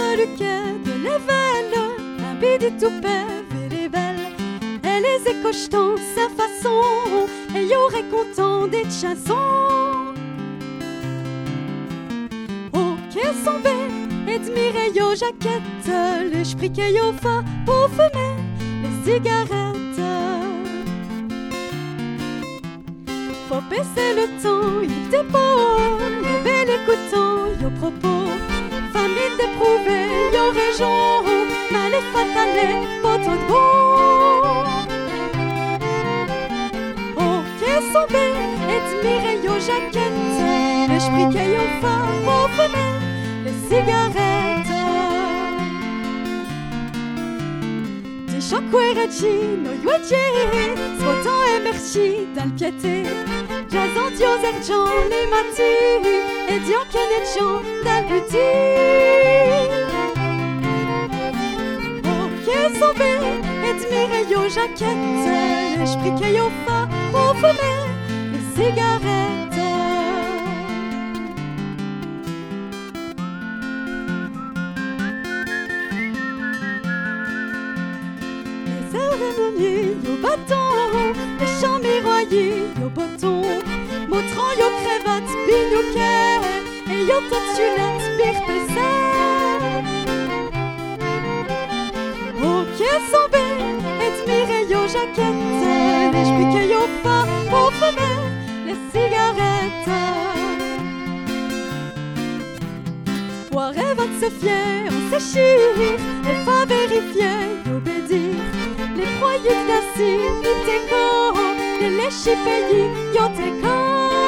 luquet de l'évelle, un bidi tout pève et les belles. Et les écoches dans sa façon, et y aurait content des chansons. Oh, qu'elles sont belles, admirez yo jaquette, les spriquets yo fa pour fumer les cigarettes. Faut baisser le ton, il dépôt, les belles écoutants, yo propos. Famille d'éprouver, yo région, mal et fatale, poteau de bon. Oh, qu'elles sont belles, admirez yo jaquette, les spriquets yo fa pour fumer les cigarettes. Des chocouragino yoadje, svotan et merci dans le piété. Jason dio zerjan les mati, et dio kenetjan dans le buti. Oh, qu'elles sont belles, admirez yo jaquette, j'priquais yo fa pour fumer les cigarettes. Les cérémonies yo bâton, les chants miroyés yo bâton, montrant yo cravates binouquet, et yo totulette pire pesset. Oh, qu'elles sont belles, admirez yo jaquette, et j'piquais yo fa pour fumer les cigarettes. Poiré va se fier, on s'échire, et fa vérifier, yo bédir. Les proyects d'assis, nous t'éco, les léchis payés, yo t'éco.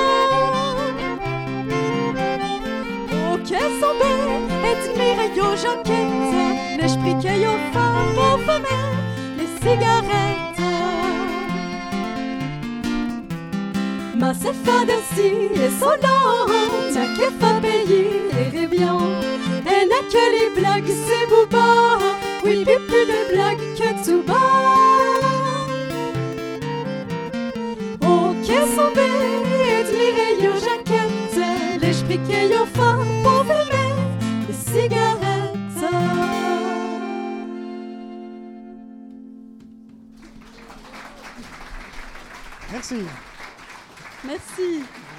Oh, qu'elles sont belles, admirez yo jaquette, les spriquets yo fa pour fumer les cigarettes. Ma c'est fa d'assis, et solant, tiens qu'elle fa payer les révions. Et n'a que les blagues, c'est bouba, oui, puis plus de blagues que tout bas. Oh, qu'elles sont belles, admirez yo jaquette, les spriquets yo fa pour fumer les cigarettes. Merci. Merci.